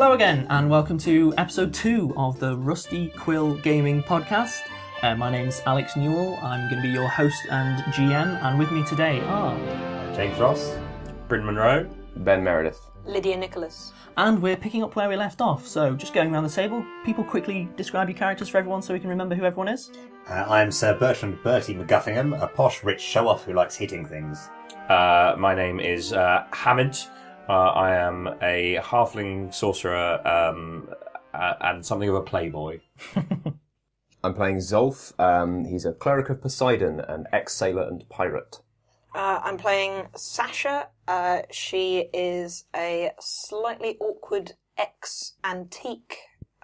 Hello again, and welcome to episode 2 of the Rusty Quill Gaming Podcast. My name's Alex Newell. I'm going to be your host and GM, and with me today are Jake Frost, Bryn Monroe, Ben Meredith, Lydia Nicholas. And we're picking up where we left off, so just going around the table, people quickly describe your characters for everyone so we can remember who everyone is. I'm Sir Bertrand Bertie McGuffingham, a posh, rich show-off who likes hitting things. My name is Hamid. I am a halfling sorcerer and something of a playboy. I'm playing Zolf. He's a cleric of Poseidon, an ex-sailor and pirate. I'm playing Sasha. She is a slightly awkward ex-antique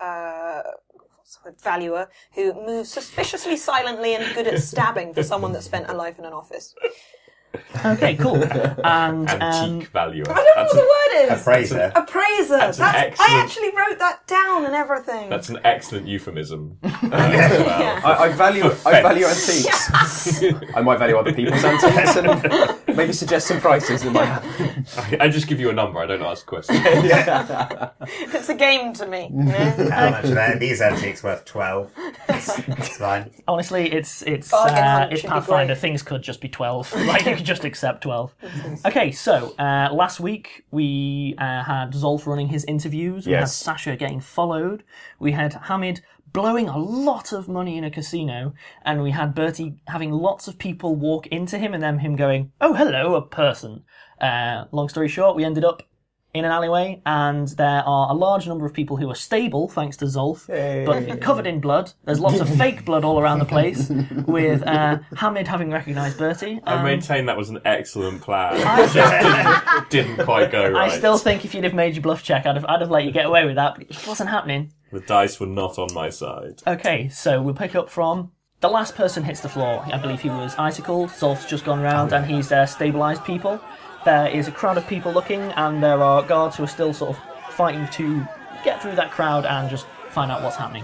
valuer who moves suspiciously silently and good at stabbing for someone that spent a life in an office. Okay, cool. And Antique valuer. I don't know what the word is. Appraiser. Appraiser. That's an I excellent- actually wrote that down and everything. That's an excellent euphemism. Yeah. I value For antiques. I might value other people's antiques and maybe suggest some prices in my hand. I just give you a number, I don't ask questions. It's a game to me. You know? How much are that? These antiques worth 12. It's fine. honestly, it's Bargain hunt should be Pathfinder. great. Things could just be 12. Like, you could just accept 12. Okay, so last week we had Zolf running his interviews. We had Yes. Sasha getting followed. We had Hamid blowing a lot of money in a casino. And we had Bertie having lots of people walk into him and then him going, "Oh, hello, a person." Long story short, we ended up in an alleyway, and there are a large number of people who are stable, thanks to Zolf, but covered in blood. There's lots of fake blood all around the place, with Hamid having recognised Bertie. I maintain that was an excellent plan. It just didn't quite go right. I still think if you'd have made your bluff check, I'd have let you get away with that, but it just wasn't happening. The dice were not on my side. Okay, so we'll pick up from the last person hits the floor. I believe he was icicled. Zolf's just gone round and he's stabilised people. There is a crowd of people looking, and there are guards who are still sort of fighting to get through that crowd and just find out what's happening.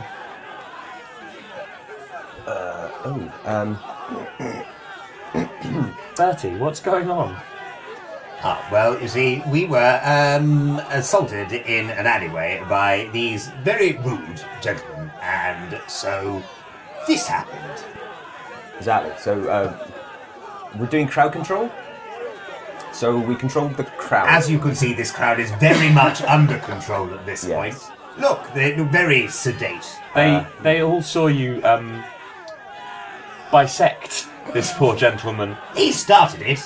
Bertie, what's going on? Well, you see, we were assaulted in an alleyway by these very rude gentlemen, and so this happened. Exactly. So we're doing crowd control. So we controlled the crowd. As you can see, this crowd is very much under control at this Yes. point. Look, they're very sedate. They all saw you bisect this poor gentleman. He started it.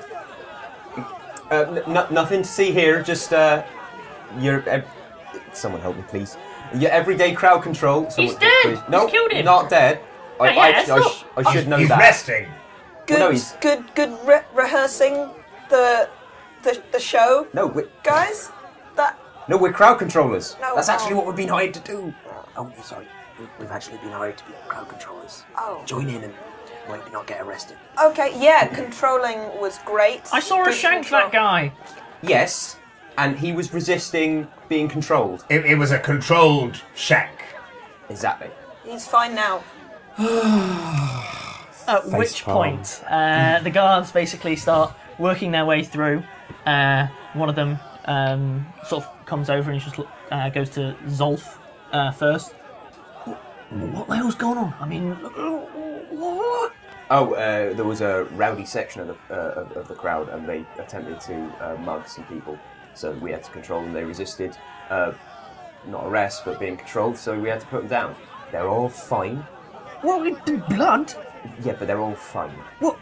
Nothing to see here. Just someone help me, please. Your everyday crowd control. He's Someone, dead! please. No, He's killed him! not dead. yes, look. I should know He's that. resting. Good, Well, no, he's- good rehearsing the show, No, guys. That we're crowd controllers. No, That's actually oh. what we've been hired to do. Oh, sorry. We've actually been hired to be crowd controllers. Oh. Join in and might not get arrested. okay? Yeah, controlling was great. I saw her Good shank control. that guy! Yes, and he was resisting being controlled. It was a controlled shank. Exactly. He's fine now. At which point, the guards basically start working their way through. One of them sort of comes over and just goes to Zolf first. What the hell's going on? I mean, what? Oh, there was a rowdy section of the crowd, and they attempted to mug some people. So we had to control them. They resisted, not arrest, but being controlled. So we had to put them down. They're all fine. What with the blood? Yeah, but they're all fine. What?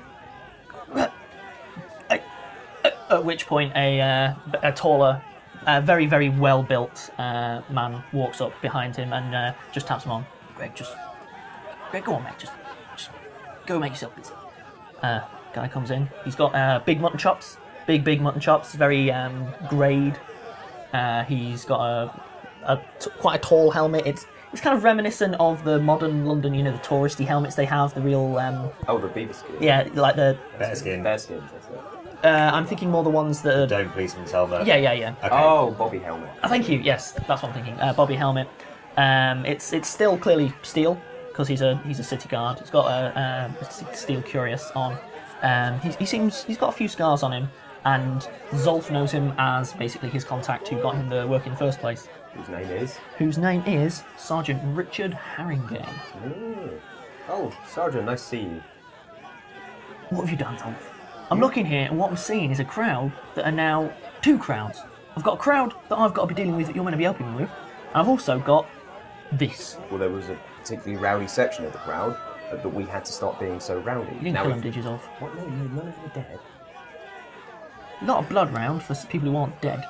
At which point, a taller, very, very well-built man walks up behind him and just taps him on. Greg, go on, mate. Just go make yourself busy. Guy comes in. He's got big mutton chops. Big mutton chops. Very greyed. He's got quite a tall helmet. It's kind of reminiscent of the modern London, the touristy helmets they have. The real. Oh, the beaver skin. Yeah, like the. Bearskin. Bear skins. That's it. I'm thinking more the ones that are. Don't policeman's helmet. Yeah. Okay. Oh, Bobby helmet. Thank you. Yes, that's what I'm thinking. Bobby helmet. It's still clearly steel because he's a city guard. He's got a steel cuirass on. He's got a few scars on him. and Zolf knows him as basically his contact who got him the work in the first place. Whose name is? Whose name is Sergeant Richard Haringey. Oh, Sergeant, nice to see you. What have you done, Zolf? I'm looking here, and what I'm seeing is a crowd that are now 2 crowds. I've got a crowd that I've got to be dealing with that you're meant to be helping me with. And I've also got this. Well, there was a particularly rowdy section of the crowd that we had to stop being so rowdy. You didn't kill them, did you, Zolf? What? No, none of them are dead. Not a blood round for people who aren't dead.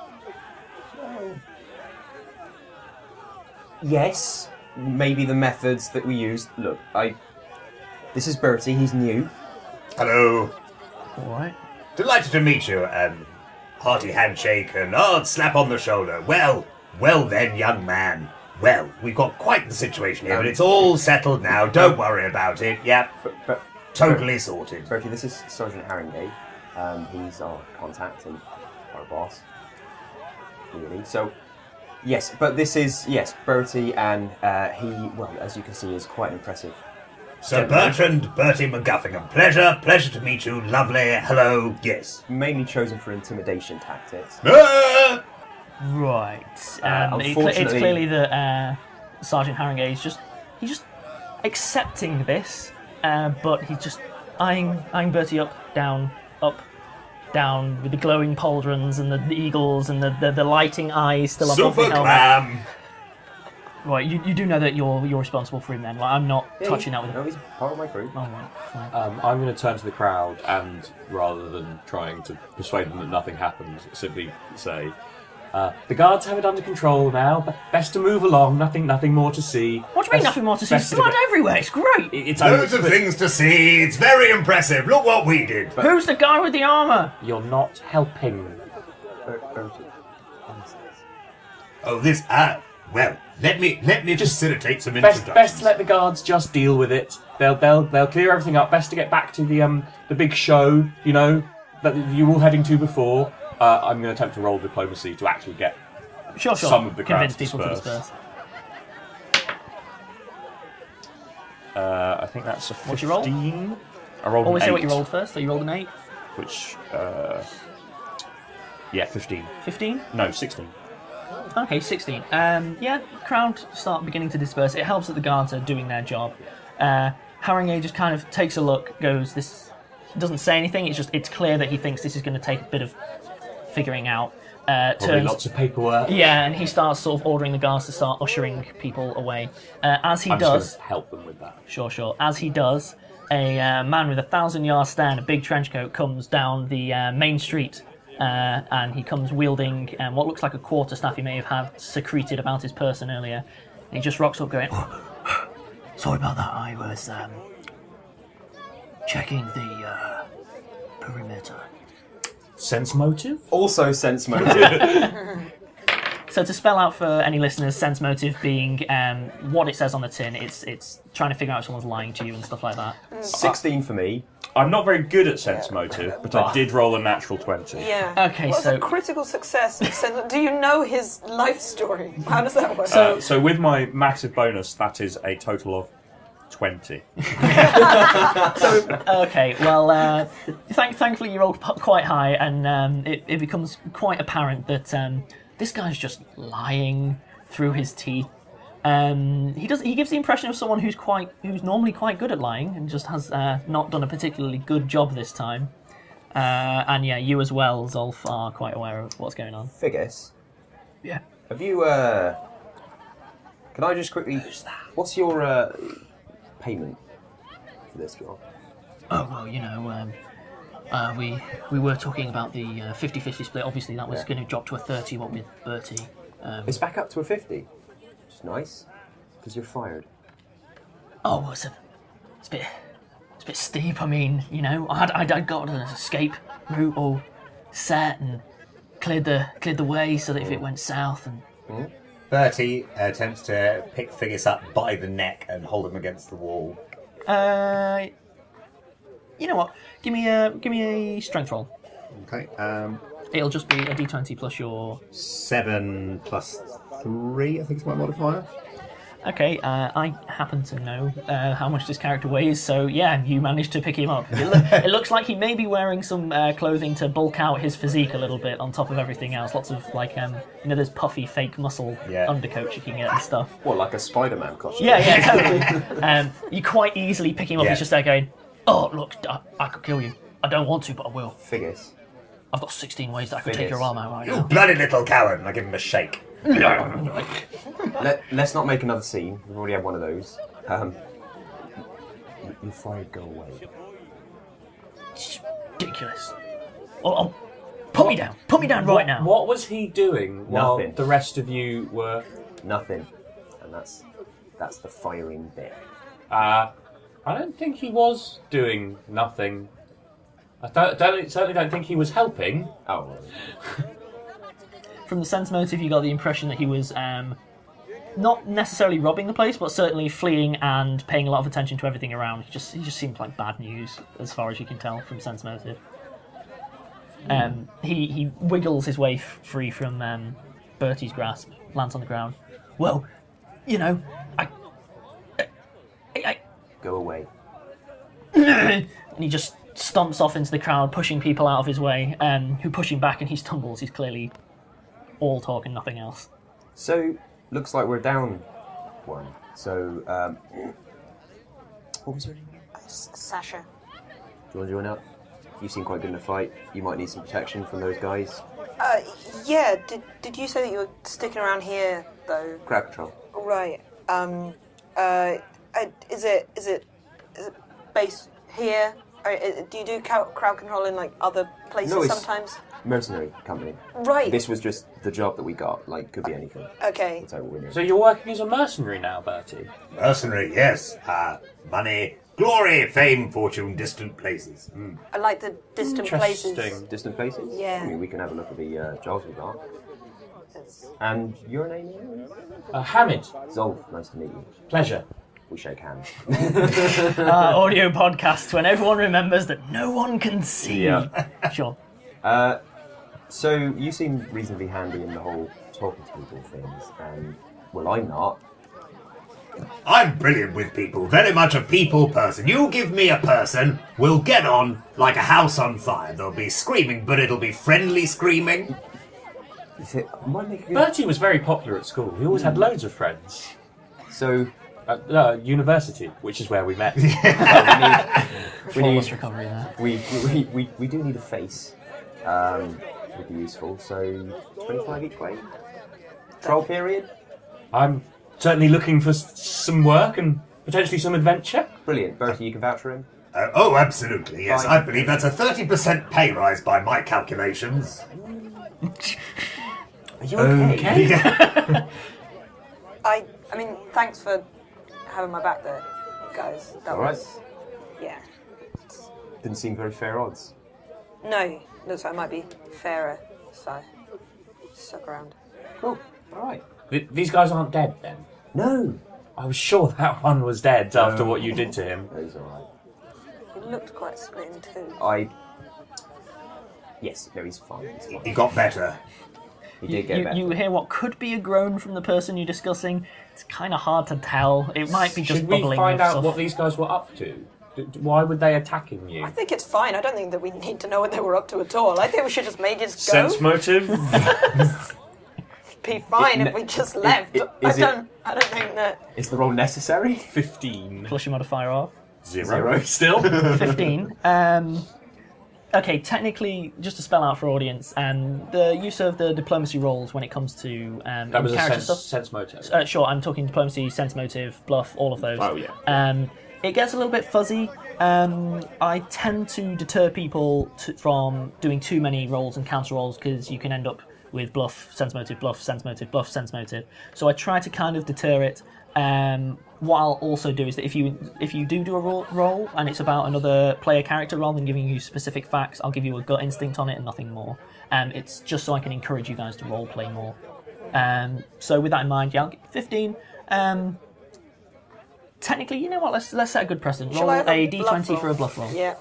Yes, maybe the methods that we used. Look, this is Bertie, he's new. Hello. Alright. Delighted to meet you. Hearty handshake and slap on the shoulder. Well then, young man. Well, we've got quite the situation here, but it's all settled now. Don't worry about it. Yep. But Totally sorted. Bertie, this is Sergeant Haringey. He's our contact and our boss. Really. So, yes, but this is, Bertie, and he, well, as you can see, is quite impressive. Sir Bertie McGuffingham. Pleasure to meet you. Lovely. Hello. Yes. Mainly chosen for intimidation tactics. Right. It's Unfortunately- clearly that Sergeant Haringey is he's just accepting this, but he's just eyeing Bertie up, down, with the glowing pauldrons and the eagles and the lighting eyes still above the Super helmet. clam. Right, you do know that you're responsible for him then. Like, I'm not touching that with No, him. he's part of my group. Oh, right, fine. I'm going to turn to the crowd and, rather than trying to persuade them that nothing happened, simply say, the guards have it under control now, but best to move along, nothing more to see. What do you mean nothing more to see? best to Blood get- everywhere, it's great! It's Loads of things to see. It's very impressive. Look what we did. Who's the guy with the armour? You're not helping. Bertie. Oh, this. Well, let me facilitate some introductions. Best to let the guards just deal with it. They'll clear everything up. Best to get back to the big show, you know, that you were all heading to before. I'm going to attempt to roll diplomacy to actually get Sure. some of the crowd Convince people to disperse. I think that's a 15. What'd you roll? I rolled Always an 8, say what you rolled first, so you rolled an 8. which 15. 15? No, 16. Okay, 16. Crowd start beginning to disperse. It helps that the guards are doing their job. Haringey just kind of takes a look, goes, this doesn't say anything, it's clear that he thinks this is going to take a bit of figuring out. Probably lots of paperwork. Yeah, and he starts sort of ordering the guards to start ushering people away. As he I'm does... just going to help them with that. Sure. As he does, a man with a 1,000-yard stare and a big trench coat comes down the main street, and he comes wielding what looks like a quarterstaff he may have had secreted about his person earlier. And he just rocks up going, sorry about that, I was checking the perimeter. Sense motive? Also sense motive. So to spell out for any listeners, sense motive being what it says on the tin, it's trying to figure out if someone's lying to you and stuff like that. 16 for me. I'm not very good at sense motive, but I did roll a natural 20. Yeah. Okay, What's so- a critical success? Do you know his life story? How does that work? So with my massive bonus, that is a total of 20. Okay, well, thankfully you rolled quite high, and it becomes quite apparent that this guy's just lying through his teeth. He gives the impression of someone who's normally quite good at lying, and just has not done a particularly good job this time. And yeah, you as well, Zolf, are quite aware of what's going on. Figgis, Yeah. have you, can I just quickly... What's your, payment for this job? Oh, well, you know, we were talking about the 50-50 split. Obviously, that was going to drop to a 30, what with Bertie. It's back up to a 50. It's nice, because you're fired. Oh, well, it's a bit steep. I mean, you know, I'd got an escape route all set and cleared the way so that if it went south and... Bertie attempts to pick Figgis up by the neck and hold him against the wall. You know what? Give me a strength roll. Okay. It'll just be a d20 plus your... 7 plus 3, I think is my modifier. Okay, I happen to know how much this character weighs, so yeah, you managed to pick him up. It looks like he may be wearing some clothing to bulk out his physique a little bit on top of everything else. Lots of, like, there's puffy fake muscle undercoats you can get and stuff. What, like a Spider-Man costume? Yeah, totally. You quite easily pick him up, he's just there going, oh, look, I could kill you. I don't want to, but I will. Figures. I've got 16 ways that I could take your arm out right You now. bloody little coward! And I give him a shake. Let's not make another scene. We've already had one of those. You're fired, go away. It's ridiculous. Oh, put me down. Put me down right now. What was he doing while Nothing. the rest of you were... Nothing. And that's the firing bit. I don't think he was doing nothing. I certainly don't think he was helping. Oh, well. From the sense motive, you got the impression that he was not necessarily robbing the place, but certainly fleeing and paying a lot of attention to everything around. He just seemed like bad news, as far as you can tell from sense motive. He wiggles his way free from Bertie's grasp, lands on the ground. Well, you know, I Go away. and he just stomps off into the crowd, pushing people out of his way, who push him back, and he stumbles. He's clearly all talk and nothing else. So, looks like we're down one. So, what was your name? Sasha. Do you want to join up? You seem quite good in a fight. You might need some protection from those guys. Yeah. Did you say that you were sticking around here though? Crowd control. Right. Is it based here? Or do you do crowd control in like other places No, it's- sometimes? Mercenary company. Right. This was just the job that we got. Like, could be anything. Okay. That's how we're doing. So you're working as a mercenary now, Bertie? Mercenary, yes. Money, glory, fame, fortune, distant places. I like the distant places. Interesting. Distant places? Yeah. I mean, we can have a look at the jobs we got. And your name is? Hamid, Zolf, nice to meet you. pleasure. We shake hands. Audio podcasts when everyone remembers that no one can see. Yeah. Sure. So, you seem reasonably handy in the whole talking to people things, and, well, I'm not. I'm brilliant with people, very much a people person. You give me a person, we'll get on like a house on fire. There'll be screaming, but it'll be friendly screaming. Might make a good... Bertie was very popular at school. He always had loads of friends. So, At university, which is where we met. we Flawless need... recovery there. We do need a face. Would be useful. So 25 each way. Trial period. I'm certainly looking for some work and potentially some adventure. Brilliant. Bertie, you can vouch for him. Oh, absolutely, yes. Fine. I believe that's a 30% pay rise by my calculations. Are you okay? I mean, thanks for having my back there, guys. That All right. was, yeah. Didn't seem very fair odds. No, looks like it might be fairer. So, suck around. Cool. All right. These guys aren't dead then? No. I was sure that one was dead after what you did to him. It's all right. It looked quite split in two. Yes, no, he's fine. He's fine. He got better. He did get better. You hear what could be a groan from the person you're discussing. It's kind of hard to tell. It might be just Should we bubbling find with out stuff. what these guys were up to? Why would they attacking you? I think it's fine. I don't think that we need to know what they were up to at all. I think we should just maybe just go. Sense motive? Be fine if we just left. I don't think that. Is the role necessary? 15. Plus your modifier off. Zero. Still? 15. Okay, technically, just to spell out for audience, the use of the diplomacy rolls when it comes to That was a character sense, stuff. sense motive. Sure, I'm talking diplomacy, sense motive, bluff, all of those. Oh, yeah. It gets a little bit fuzzy. I tend to deter people from doing too many rolls and counter rolls because you can end up with bluff, sense motive, bluff, sense motive, bluff, sense motive. So I try to kind of deter it. What I'll also do is that if you do a roll and it's about another player character rather than giving you specific facts, I'll give you a gut instinct on it and nothing more. It's just so I can encourage you guys to role play more. So with that in mind, yeah, I'll get 15. Technically, you know what? Let's set a good precedent. Shall Roll I have a bluff d20 roll? for a bluff roll. Yeah.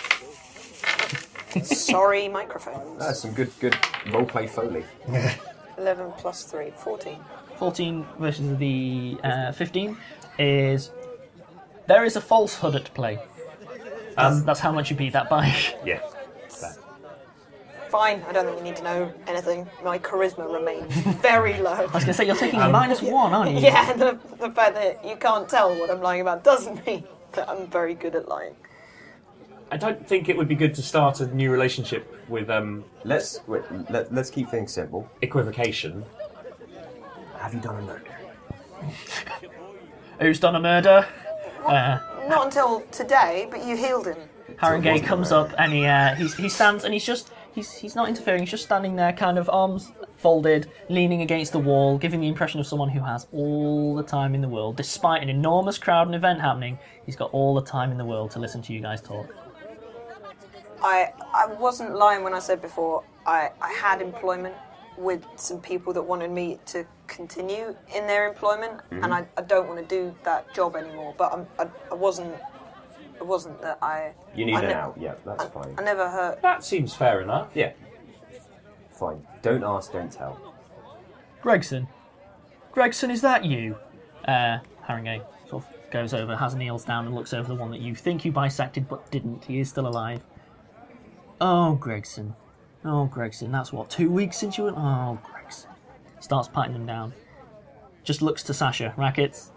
Sorry, microphone. That's some good roleplay foley. 11 plus 3, 14. 14 versus the 15 is... There is a falsehood at play. That's how much you beat that by. Yeah. Fine, I don't think you need to know anything. My charisma remains very low. I was going to say, you're taking -1, aren't you? Yeah, the fact that you can't tell what I'm lying about doesn't mean that I'm very good at lying. I don't think it would be good to start a new relationship with Let's keep things simple. equivocation. Have you done a murder? Who's done a murder? Not until today, but you healed him. Haringey comes up and he stands and he's not interfering. He's just standing there, kind of arms folded, leaning against the wall, giving the impression of someone who has all the time in the world, despite an enormous crowd and event happening. He's got all the time in the world to listen to you guys talk. I wasn't lying when I said before I had employment with some people that wanted me to continue in their employment, and I don't want to do that job anymore. But I wasn't that I. You need an out. Yeah, that's fine. I never heard. That seems fair enough. Yeah. Fine. Don't ask, don't tell. Gregson, is that you? Haringey sort of goes over, kneels down and looks over the one that you think you bisected but didn't. He is still alive. Oh, Gregson, that's what, 2 weeks since you were... Oh, Gregson. Starts patting them down. Just looks to Sasha. Rackets?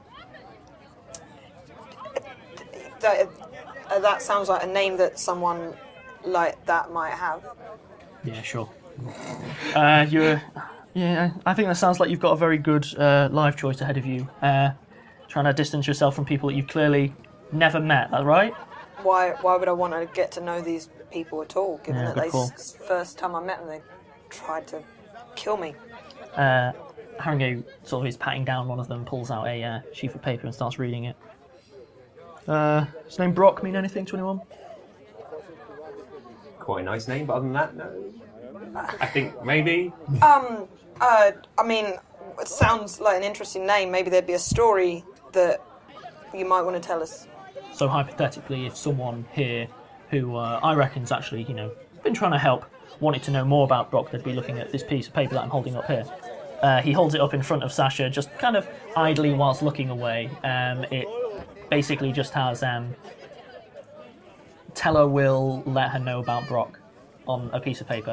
That sounds like a name that someone like that might have. Yeah, sure. Yeah, I think that sounds like you've got a very good life choice ahead of you. Trying to distance yourself from people that you've clearly never met, that right? Why would I want to get to know these people at all, given Yeah, that good call. first time I met them, they tried to kill me? Haringey sort of is patting down one of them, pulls out a sheaf of paper and starts reading it. Does his name Brock mean anything to anyone? Quite a nice name, but other than that, no. I think maybe. I mean, it sounds like an interesting name. Maybe there'd be a story that you might want to tell us. So hypothetically, if someone here who I reckon's actually, been trying to help, wanted to know more about Brock, they'd be looking at this piece of paper that I'm holding up here. He holds it up in front of Sasha, just kind of idly whilst looking away. It basically just has, Teller will let her know about Brock on a piece of paper.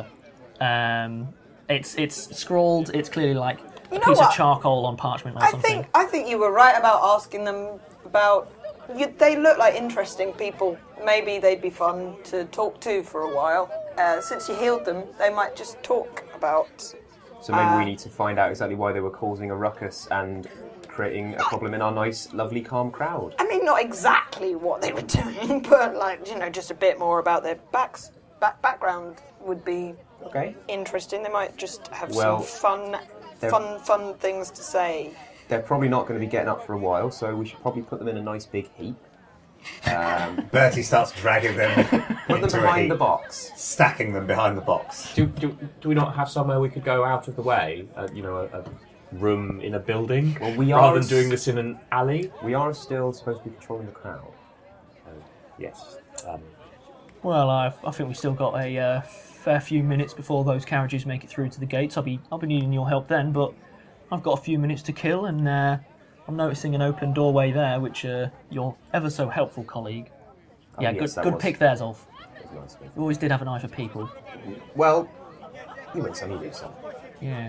It's scrawled, it's clearly like a piece of charcoal on parchment or something. I think you were right about asking them about... they look like interesting people. Maybe they'd be fun to talk to for a while. Since you healed them, they might just talk about... So maybe we need to find out exactly why they were causing a ruckus and creating a problem in our nice, lovely, calm crowd. I mean, not exactly what they were doing, but just a bit more about their background would be interesting. They might just have some fun things to say. They're probably not going to be getting up for a while, so we should probably put them in a nice big heap. Bertie starts dragging them Put them into a behind heap, the box. stacking them behind the box. Do we not have somewhere we could go out of the way? A room in a building? Well, we rather are than doing this in an alley? We are still supposed to be patrolling the crowd. Yes. Well, I think we've still got a fair few minutes before those carriages make it through to the gates. I'll be needing your help then, but I've got a few minutes to kill, and I'm noticing an open doorway there, which your ever so helpful colleague. Yeah, yes, good pick there, Zolf. Nice. You always did have an eye for people. Well, you win some, you lose some. Yeah.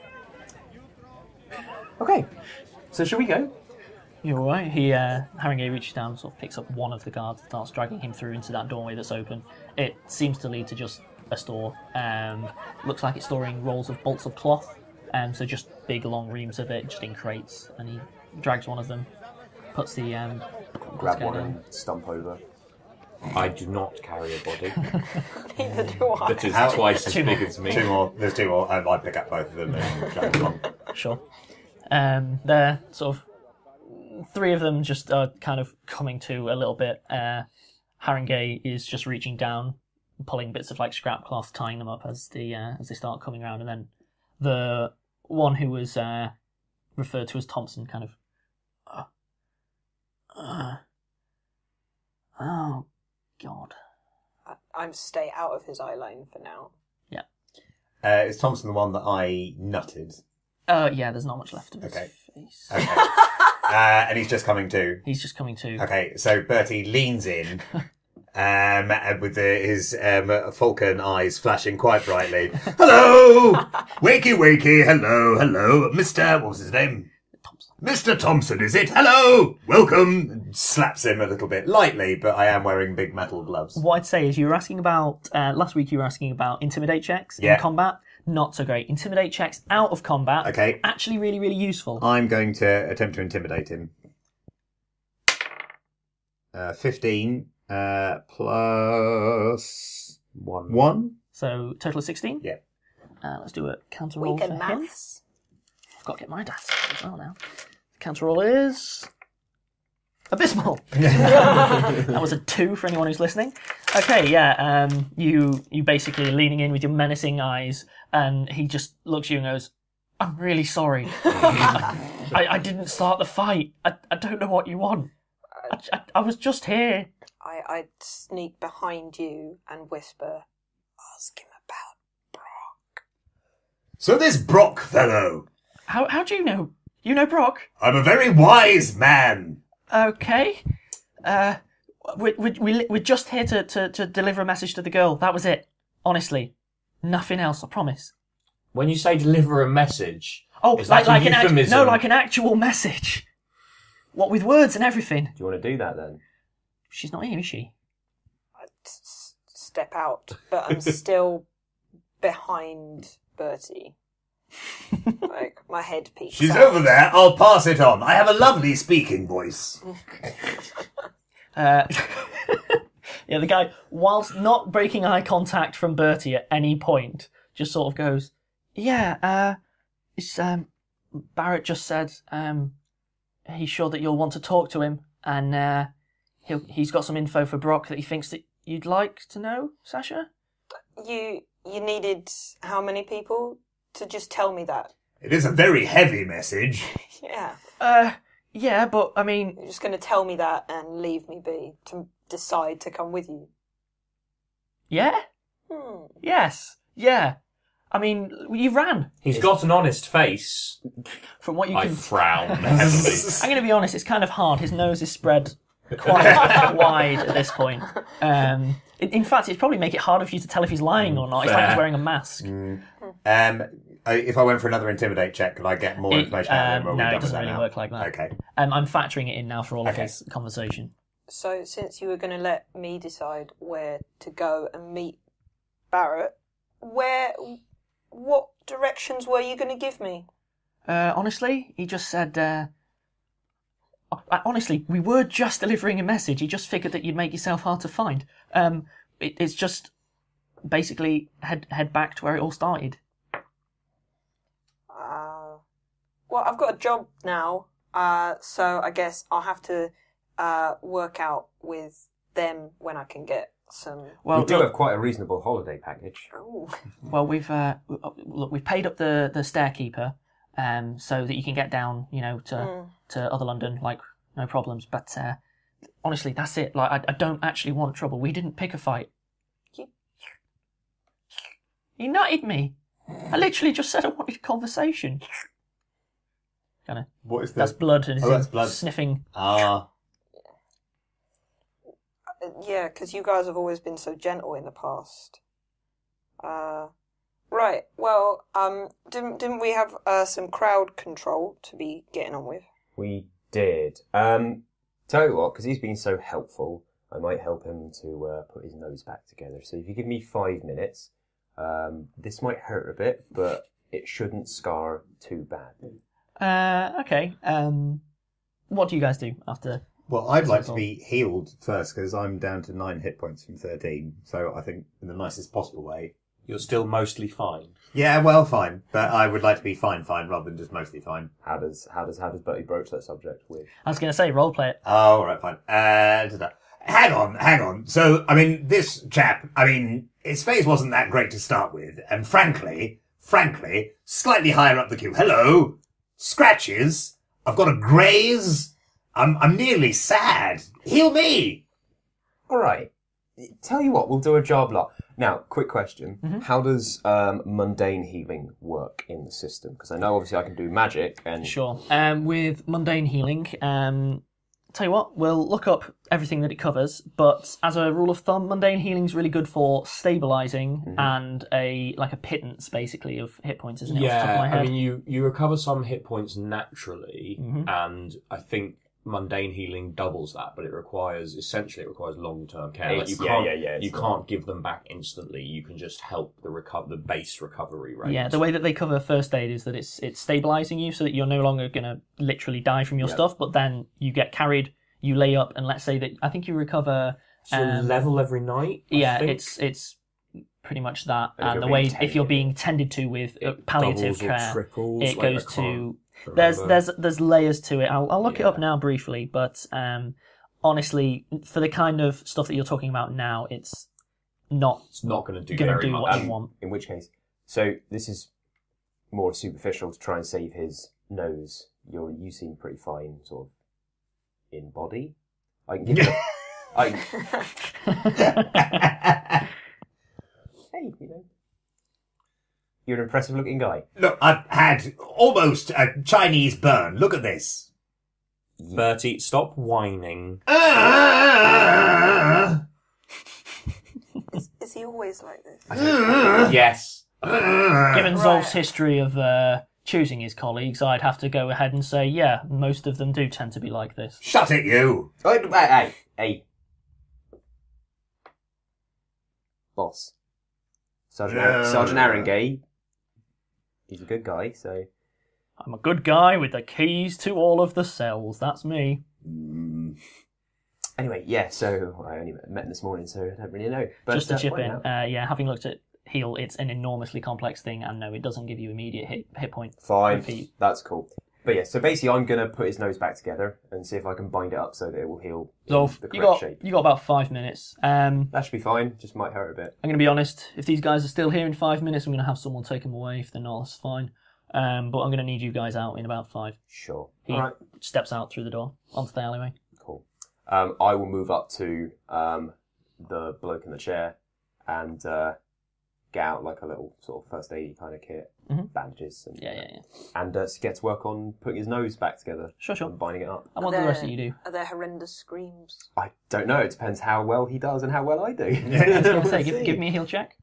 Okay, so shall we go? You're alright. Haringey reaches down, sort of picks up one of the guards, and starts dragging him through into that doorway that's open. It seems to lead to just a store. Looks like it's storing rolls of bolts of cloth. So just big long reams of it, just in crates. And he drags one of them, puts the Grab one in. and stump over. I do not carry a body Neither do I. that is How- twice as Two big more. as me. Two more. There's two more. I pick up both of them and drag them along. Sure. They're sort of... Three of them just are kind of coming to a little bit. Haringey is just reaching down, pulling bits of scrap cloth, tying them up as they start coming around, and then the one who was referred to as Thompson kind of... oh, God. I'm stay out of his eye line for now. Yeah. Is Thompson the one that I nutted? Yeah, there's not much left of his Okay. face. Okay. And he's just coming to. He's just coming to. Okay, so Bertie leans in, and with his falcon eyes flashing quite brightly. Hello! Wakey, wakey, hello. Mr. What was his name? Thompson. Mr. Thompson, is it? Hello! Welcome! And slaps him a little bit, lightly, but I am wearing big metal gloves. What I'd say is you were asking about, last week you were asking about intimidate checks Yeah. in combat. Not so great. Intimidate checks out of combat. Okay. Actually really, really useful. I'm going to attempt to intimidate him. 15 plus 1. So, total of 16? Yeah. Let's do a counter roll Weak for at him. maths. I've got to get my dice as well now. Counter roll is... abysmal! That was a 2 for anyone who's listening. Okay, yeah, you basically leaning in with your menacing eyes, and he just looks at you and goes, I'm really sorry. I didn't start the fight. I don't know what you want. I was just here. I'd sneak behind you and whisper, ask him about Brock. So this Brock fellow, How do you know? You know Brock? I'm a very wise man. Okay. We're just here to deliver a message to the girl. That was it. Honestly. Nothing else, I promise. When you say deliver a message, Oh, is that a euphemism? like an actual message. What, with words and everything? Do you want to do that then? She's not here, is she? I'd step out, but I'm still behind Bertie. Like, my head peeks She's out. over there. I'll pass it on. I have a lovely speaking voice. Yeah, the guy, whilst not breaking eye contact from Bertie at any point, just sort of goes, yeah, it's, Barrett just said, he's sure that you'll want to talk to him, and, he's got some info for Brock that he thinks that you'd like to know, Sasha? You needed how many people to just tell me that? It is a very heavy message. Yeah. Yeah, but, I mean... You're just going to tell me that and leave me be to decide to come with you. Yeah? Yes. Yeah. I mean, you ran. He's got an honest face. From what you I can... frown heavily. I'm going to be honest, it's kind of hard. His nose is spread quite wide at this point. In fact, it'd probably make it harder for you to tell if he's lying or not. It's like he's wearing a mask. If I went for another intimidate check, could I get more information out of him? or are we No, done it with doesn't that really now? work like that. Okay. I'm factoring it in now for all of Okay. his conversation. So, since you were going to let me decide where to go and meet Barrett, what directions were you going to give me? Honestly, he just said... honestly, we were just delivering a message. He just figured that you'd make yourself hard to find. It's just basically head back to where it all started. Well, I've got a job now, so I guess I'll have to work out with them when I can get some... Well, we do look, have quite a reasonable holiday package. Ooh. well, we've paid up the stairkeeper, so that you can get down, to other London, like no problems. But honestly, that's it. Like, I don't actually want trouble. We didn't pick a fight. He nutted me. I literally just said I wanted a conversation. Kind of. What is That's blood, and that's blood. sniffing. Ah. Yeah, because you guys have always been so gentle in the past. Right, well, didn't we have some crowd control to be getting on with? We did. Tell you what, because he's been so helpful, I might help him to put his nose back together. So if you give me 5 minutes, this might hurt a bit, but it shouldn't scar too bad. Okay. What do you guys do after? Well, I'd like to be healed first because I'm down to 9 hit points from 13. So I think in the nicest possible way. You're still mostly fine. Yeah, well, fine, but I would like to be fine rather than just mostly fine. How does Bertie broach that subject with? I was going to say roleplay it. Oh, all right, fine. Hang on. So, I mean, this chap, his face wasn't that great to start with, and frankly, slightly higher up the queue. Hello, scratches. I've got a graze. I'm nearly sad. Heal me. All right. Tell you what, we'll do a job lot. Now, quick question. How does mundane healing work in the system? Because I know obviously I can do magic and... Sure. With mundane healing, tell you what, we'll look up everything that it covers, but as a rule of thumb, mundane healing is really good for stabilising and a pittance, basically, of hit points, isn't it? Off the top of my head. I mean, you recover some hit points naturally, and I think mundane healing doubles that, but it requires long-term care. Like you can't give them back instantly. You can just help the base recovery rate. Yeah, the way that they cover first aid is that it's stabilising you so that you're no longer going to literally die from your stuff, but then you get carried, you lay up, and let's say that I think you recover... So level every night? I think? It's pretty much that. And the way, if you're being tended to with palliative care, triples, it goes to... There's layers to it. I'll look it up now briefly, but honestly, for the kind of stuff that you're talking about now, it's not going to do very much. What you want. In which case, so this is more superficial to try and save his nose. You seem pretty fine, sort of in body. I can give you. Hey, you're an impressive looking guy. Look, I've had almost a Chinese burn. Look at this. Bertie, stop whining. Is he always like this? Yes. Given Zolf's history of choosing his colleagues, I'd have to go ahead and say, yeah, most of them do tend to be like this. Shut it, you. Hey. Boss. Sergeant Arengay. He's a good guy, so... I'm a good guy with the keys to all of the cells. That's me. Anyway, yeah, so I only met him this morning, so I don't really know. But, just to chip in, having looked at heal, it's an enormously complex thing, and no, it doesn't give you immediate hit point. Fine, repeat. That's cool. But yeah, so basically I'm going to put his nose back together and see if I can bind it up so that it will heal Zolf, in the correct shape. You got about 5 minutes. That should be fine, just might hurt a bit. I'm going to be honest, if these guys are still here in 5 minutes, I'm going to have someone take them away. If they're not, that's fine. But I'm going to need you guys out in about 5. Sure. He steps out through the door, onto the alleyway. Cool. I will move up to the bloke in the chair and get out like a little sort of first aid kind of kit, bandages, and and get to work on putting his nose back together. Sure. And binding it up. And what do the rest of you do? Are there horrendous screams? I don't know. It depends how well he does and how well I do. I was going to say, give me a heal check.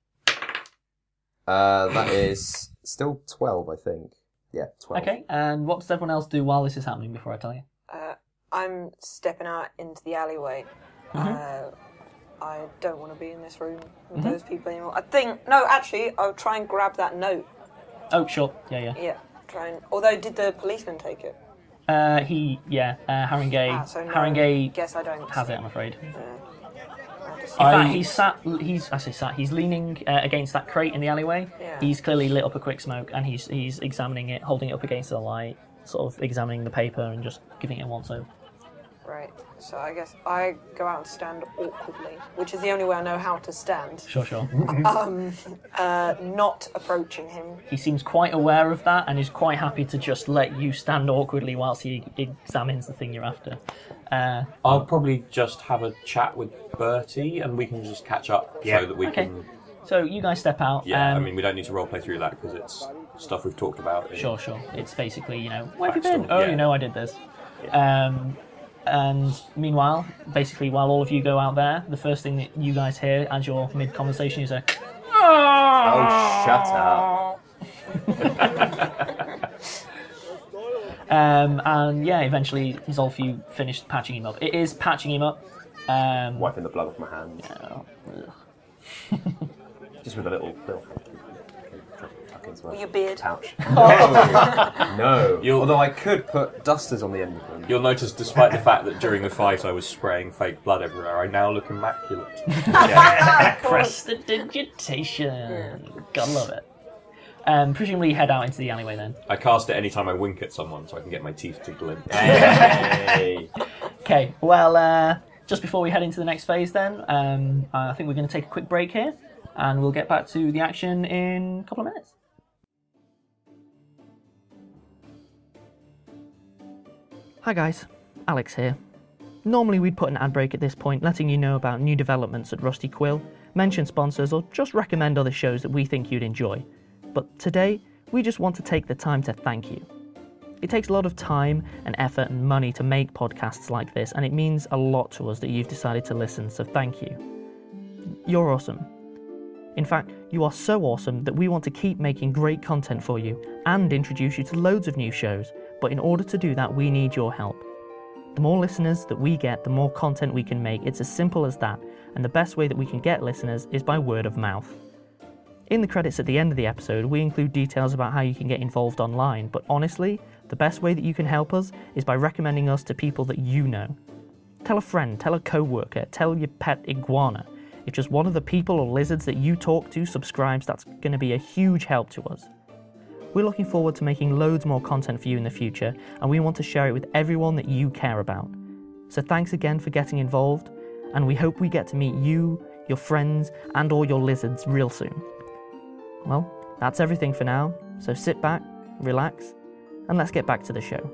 That is still 12, I think. Yeah, 12. Okay, and what does everyone else do while this is happening before I tell you? I'm stepping out into the alleyway. I don't want to be in this room with those people anymore. I'll try and grab that note. Oh, sure. Yeah. Yeah, although, did the policeman take it? Haringey. So no, Haringey guess I don't has it, I'm afraid. Yeah. In fact, he's leaning against that crate in the alleyway. Yeah. He's clearly lit up a quick smoke, and he's examining it, holding it up against the light, sort of examining the paper and just giving it a once over. Right, so I guess I go out and stand awkwardly, which is the only way I know how to stand. Sure. Not approaching him. He seems quite aware of that and is quite happy to just let you stand awkwardly whilst he examines the thing you're after. I'll probably just have a chat with Bertie and we can just catch up so that we can... So you guys step out. Yeah, I mean, we don't need to roleplay through that because it's stuff we've talked about. Sure. It's basically, where have you been? Oh, I did this. Yeah. And meanwhile, basically, while all of you go out there, the first thing that you guys hear as you're mid-conversation is a... Oh, shut up. And yeah, eventually, Zolf, you finished patching him up. It is patching him up. Wiping the blood off my hands. Just with a little your beard. Pouch. No. Although I could put dusters on the end of them. You'll notice, despite the fact that during the fight I was spraying fake blood everywhere, I now look immaculate. Prestidigitation. Gotta love it. Presumably head out into the alleyway then. I cast it any time I wink at someone so I can get my teeth to glint. Hey. Okay, well, just before we head into the next phase then, I think we're going to take a quick break here, and we'll get back to the action in a couple of minutes. Hi guys, Alex here. Normally we'd put an ad break at this point letting you know about new developments at Rusty Quill, mention sponsors, or just recommend other shows that we think you'd enjoy. But today, we just want to take the time to thank you. It takes a lot of time and effort and money to make podcasts like this, and it means a lot to us that you've decided to listen, so thank you. You're awesome. In fact, you are so awesome that we want to keep making great content for you and introduce you to loads of new shows, but in order to do that, we need your help. The more listeners that we get, the more content we can make. It's as simple as that, and the best way that we can get listeners is by word of mouth. In the credits at the end of the episode, we include details about how you can get involved online, but honestly, the best way that you can help us is by recommending us to people that you know. Tell a friend, tell a co-worker, tell your pet iguana. If just one of the people or lizards that you talk to subscribes, that's going to be a huge help to us. We're looking forward to making loads more content for you in the future, and we want to share it with everyone that you care about. So thanks again for getting involved, and we hope we get to meet you, your friends, and all your lizards real soon. Well, that's everything for now, so sit back, relax, and let's get back to the show.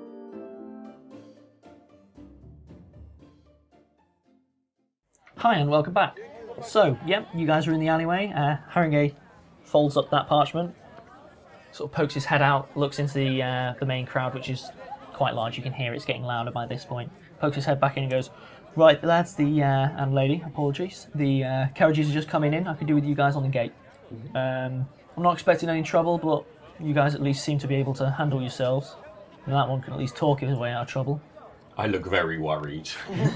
Hi and welcome back. So, you guys are in the alleyway. Haringey folds up that parchment, sort of pokes his head out, looks into the main crowd, which is quite large. You can hear it's getting louder by this point. Pokes his head back in and goes, "Right, lads, and lady, apologies. The carriages are just coming in. I could do with you guys on the gate. I'm not expecting any trouble, but you guys at least seem to be able to handle yourselves. And that one can at least talk his way out of trouble." I look very worried.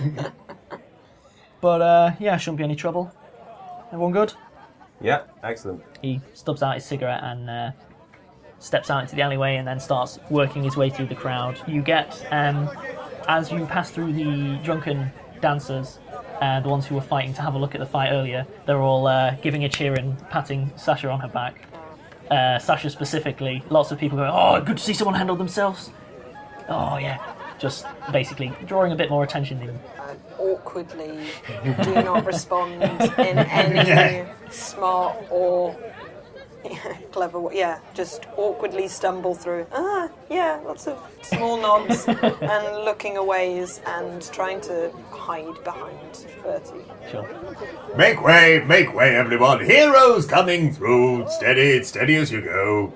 But, shouldn't be any trouble. Everyone good? Yeah, excellent. He stubs out his cigarette and steps out into the alleyway and then starts working his way through the crowd. You get, as you pass through the drunken dancers, the ones who were fighting to have a look at the fight earlier, they're all giving a cheer and patting Sasha on her back. Sasha specifically, lots of people going, "Oh, good to see someone handle themselves." "Oh, yeah." Just basically drawing a bit more attention in. Awkwardly do not respond in any smart or clever way. Yeah, just awkwardly stumble through. Lots of small nods and looking away and trying to hide behind Bertie. Sure. Make way, everyone! Heroes coming through! Steady as you go.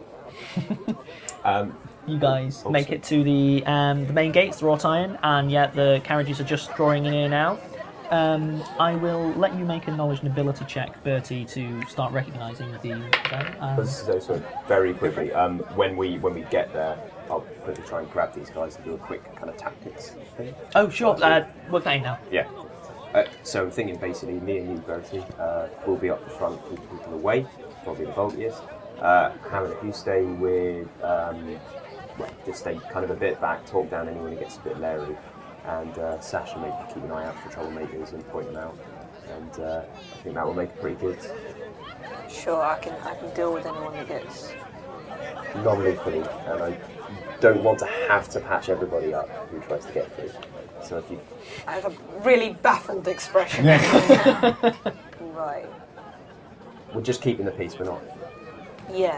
You guys make it to the main gates, the wrought iron, and yet the carriages are just drawing in here now. I will let you make a knowledge and ability check, Bertie, to start recognising the. So very quickly, when we get there, I'll quickly try and grab these guys and do a quick kind of tactics thing. Oh, sure. Work that in now. Yeah. So I'm thinking basically me and you, Bertie, will be up the front, keeping people away, probably the bulkiest. Howard, if you stay with, just stay kind of a bit back, talk down anyone who gets a bit leery, and Sasha, maybe keep an eye out for troublemakers and point them out. And I think that will make it pretty good. Sure, I can deal with anyone who gets. Non-lethally, and I don't want to have to patch everybody up who tries to get through. So if you, I have a really baffled expression. Right. We're just keeping the peace. We're not. Yeah.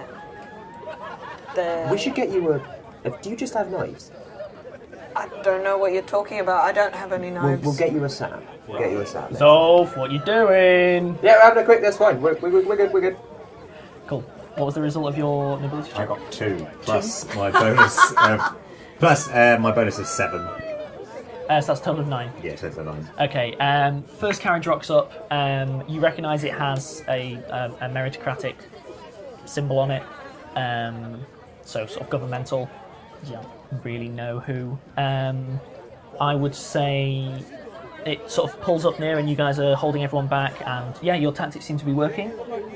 We should get you a. Do you just have knives? I don't know what you're talking about. I don't have any knives. We'll get you a sap. We'll get you a sap. Zolf, what you doing? Yeah, we're having a quick. That's fine. We're good. Cool. What was the result of your ability check? I got 2 plus my bonus. My bonus is 7. So that's a total of 9. Yeah, total of 9. Okay. First carriage rocks up. You recognise it has a meritocratic symbol on it. So sort of governmental. You don't really know who. I would say it sort of pulls up near and you guys are holding everyone back, and yeah, your tactics seem to be working.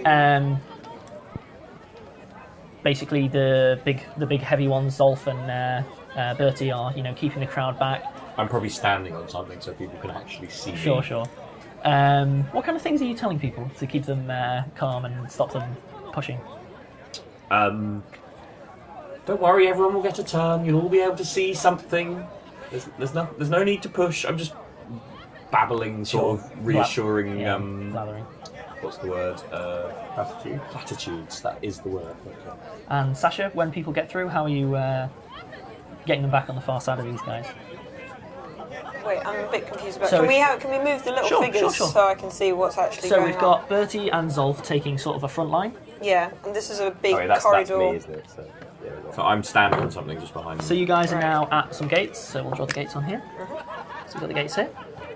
Basically the big heavy ones, Zolf and Bertie, are keeping the crowd back. I'm probably standing on something so people can actually see me. Sure. What kind of things are you telling people to keep them calm and stop them pushing? Don't worry, everyone will get a turn. You'll all be able to see something. There's no need to push. I'm just babbling, sort of reassuring. Blathering. What's the word? Platitudes. That is the word. Okay. And Sasha, when people get through, how are you getting them back on the far side of these guys? Wait, I'm a bit confused about. So Can we move the little figures so I can see what's actually going on? So we've got Bertie and Zolf taking sort of a front line. Yeah, and this is a big that's corridor. That's me, isn't it? So I'm standing on something just behind me. So you guys are now at some gates. So we'll draw the gates on here. So we've got the gates here.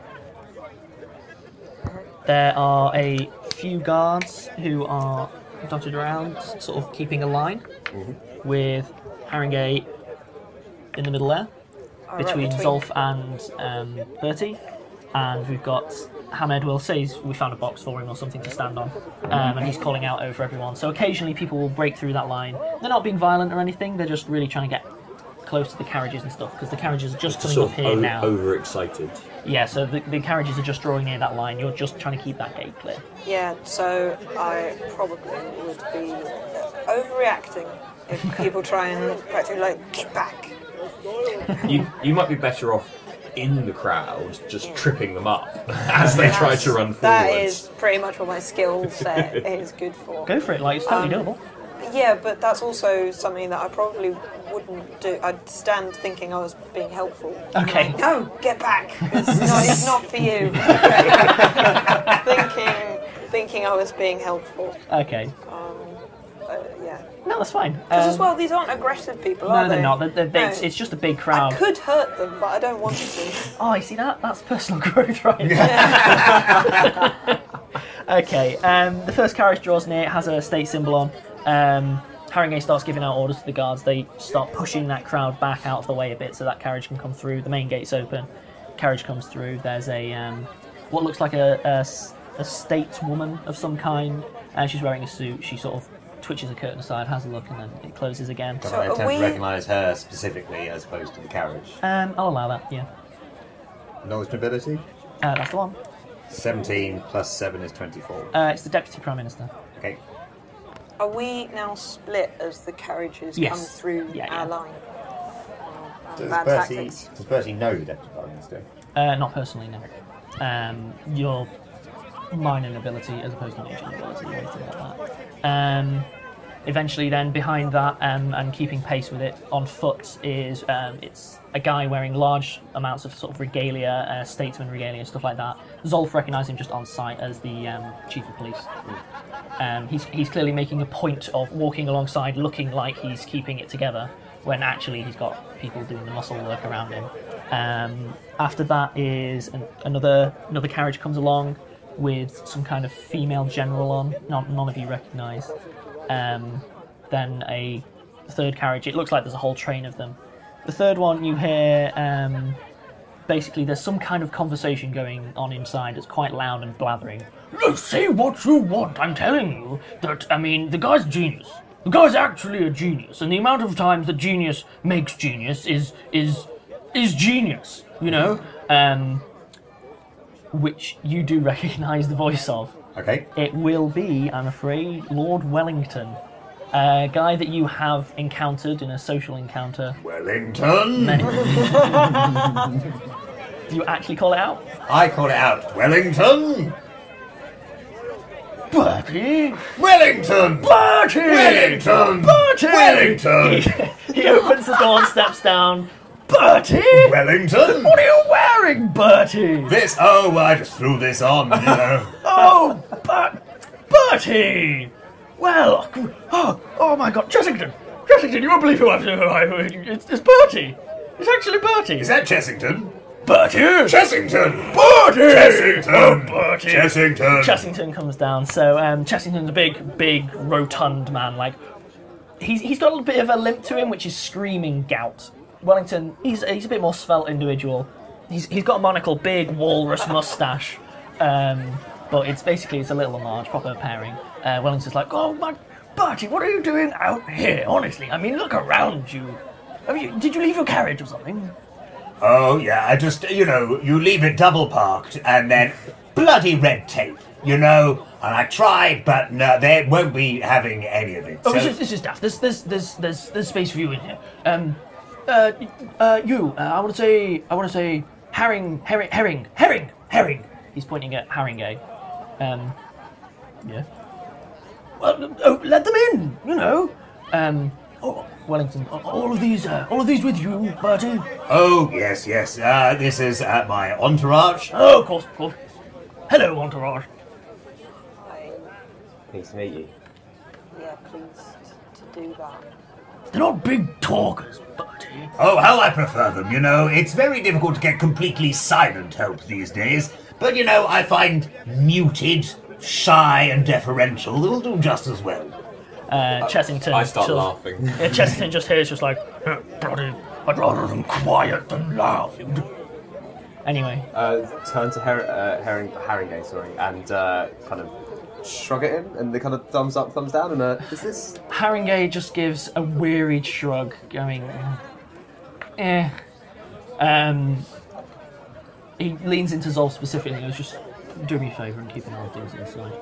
There are a few guards who are dotted around, sort of keeping a line, with Haringey in the middle there, between Zolf and Bertie. And we've got Hamed will say we found a box for him or something to stand on, and he's calling out over everyone. So occasionally people will break through that line. They're not being violent or anything, they're just really trying to get close to the carriages and stuff, because the carriages are just coming up here now. Overexcited. Yeah, so the carriages are just drawing near that line. You're just trying to keep that gate clear. Yeah, so I probably would be overreacting if people try and practically get back. You might be better off in the crowd, just tripping them up as they try to run forward. That is pretty much what my skill set is good for. Go for it, it's totally doable. Yeah, but that's also something that I probably wouldn't do. I'd stand thinking I was being helpful. Okay. No, get back. It's not for you. thinking I was being helpful. Okay. Yeah. No, that's fine. Because as well, these aren't aggressive people, no, are they? They're not. It's just a big crowd. I could hurt them, but I don't want to. Oh, you see that? That's personal growth, right? Okay. The first carriage draws near. It has a state symbol on. Haringey starts giving out orders to the guards. They start pushing that crowd back out of the way a bit so that carriage can come through. The main gate's open. Carriage comes through. There's a what looks like a stateswoman of some kind. She's wearing a suit. She sort of twitches a curtain aside, has a look, and then it closes again. Can I attempt to recognise her specifically as opposed to the carriage? I'll allow that, yeah. Knowledge and ability? That's the one. 17 plus 7 is 24. It's the Deputy Prime Minister. Okay. Are we now split as the carriages come through our line? Does Bertie know the Deputy Prime Minister? Not personally, no. You're minor ability as opposed to major ability or anything like that. Eventually then behind that and keeping pace with it on foot is it's a guy wearing large amounts of sort of regalia, statesman regalia, stuff like that. Zolf recognised him just on sight as the chief of police. He's clearly making a point of walking alongside looking like he's keeping it together when actually he's got people doing the muscle work around him. After that is another carriage comes along with some kind of female general on, none of you recognise. Then a third carriage, it looks like there's a whole train of them. The third one you hear, basically there's some kind of conversation going on inside. It's quite loud and blathering. Say what you want, I'm telling you that, the guy's a genius. The guy's actually a genius, and the amount of times that genius makes genius is genius, you know? Which you do recognise the voice of. Okay. It will be, I'm afraid, Lord Wellington. A guy that you have encountered in a social encounter. Wellington! Do you actually call it out? I call it out. Wellington! Bertie! Wellington! Bertie! Wellington! Bertie! Wellington! He opens the door and steps down. Bertie! Wellington! What are you wearing, Bertie? This, I just threw this on, you know. Bertie! Well, oh my God, Chessington, you won't believe who it's Bertie. It's actually Bertie. Is that Chessington? Bertie! Chessington! Bertie! Chessington! Oh, Bertie! Chessington! Chessington comes down. So Chessington's a big, rotund man. Like he's got a bit of a limp to him, which is screaming gout. Wellington, he's a bit more svelte individual. He's got a monocle, big walrus moustache, but it's a little homage, proper pairing. Wellington's like, oh my, Bertie, what are you doing out here? Honestly, look around you. Did you leave your carriage or something? Oh yeah, I just, you leave it double parked and then bloody red tape, And I tried, but no, they won't be having any of it. Oh, so... this is daft. There's space for you in here. I want to say Herring. He's pointing at Haringey. Yeah. Well, let them in, Wellington, all of these with you, Bertie? Oh, yes. This is my entourage. Oh, of course. Hello, entourage. Pleased to meet you. Yeah, pleased to do that. They're not big talkers, Bertie. Oh, how I prefer them, you know. It's very difficult to get completely silent help these days. But, you know, I find muted, shy and deferential will do just as well. Chessington... I start laughing. Chessington just hears just like, Bertie, I'd rather them quiet than loud. Anyway. Turn to Haringey, and kind of shrug at him, and the kind of thumbs up, thumbs down, and is this... Haringey just gives a wearied shrug, going, he leans into Zolf specifically and goes, just do me a favour and keep an eye on things inside.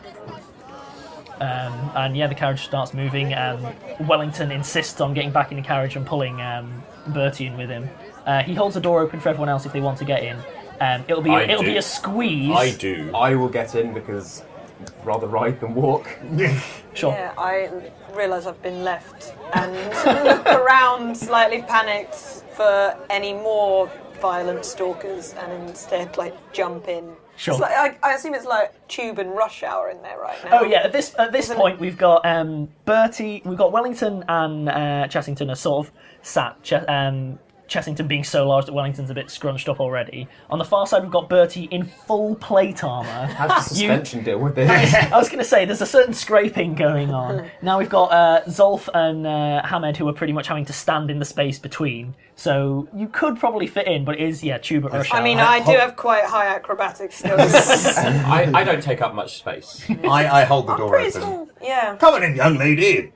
And yeah, the carriage starts moving, and Wellington insists on getting back in the carriage and pulling Bertie in with him. He holds the door open for everyone else if they want to get in. It'll be a squeeze. I do. I will get in because rather ride than walk. Sure. Yeah, I realise I've been left and look around slightly panicked for any more violent stalkers and instead jump in. Sure. It's I assume it's like Tube and Rush Hour in there right now. Oh yeah, at this point we've got Bertie, we've got Wellington and Chessington are sort of sat. Chessington being so large that Wellington's a bit scrunched up already. On the far side, we've got Bertie in full plate armour. How does the suspension deal with this? I was going to say, there's a certain scraping going on. Now we've got Zolf and Hamed, who are pretty much having to stand in the space between. So you could probably fit in, but it is, Tube at Rush Hour. I mean, I do have quite high acrobatic skills. I don't take up much space. I hold the door pretty open. small, yeah. Come on in, young lady.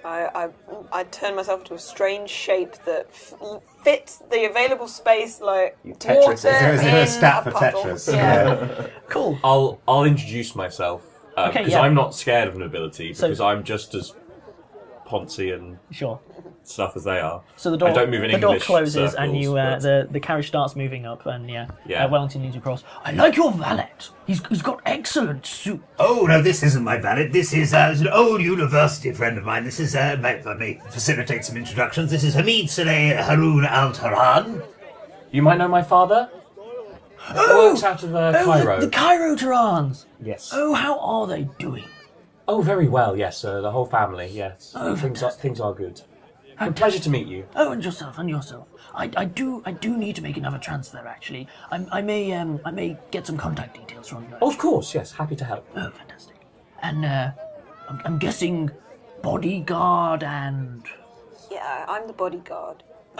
I turn myself into a strange shape that fits the available space like Tetris. water Is there a in stat a for puddle. Tetris? Yeah. Cool. I'll introduce myself because yeah. I'm not scared of nobility So- because I'm just as poncy and Sure. stuff as they are. So the door, I don't move in the door English closes circles, and you but- the carriage starts moving up and Yeah. Wellington leads you across. I like your valet. He's got excellent suit. Oh, no, this isn't my valet. This is an old university friend of mine. This is, let me facilitate some introductions. This is Hamid Saleh Haroun Al-Taran. You might know my father. Works out of Cairo. The Cairo Terrans. Yes. Oh, how are they doing? Oh, very well. Yes, the whole family. Yes. Oh, things are good. A pleasure to meet you. Oh, and yourself. I do need to make another transfer. Actually, I may get some contact details from you. Oh, of course. Yes, happy to help. Oh, fantastic. And I'm guessing bodyguard and. Yeah, I'm the bodyguard.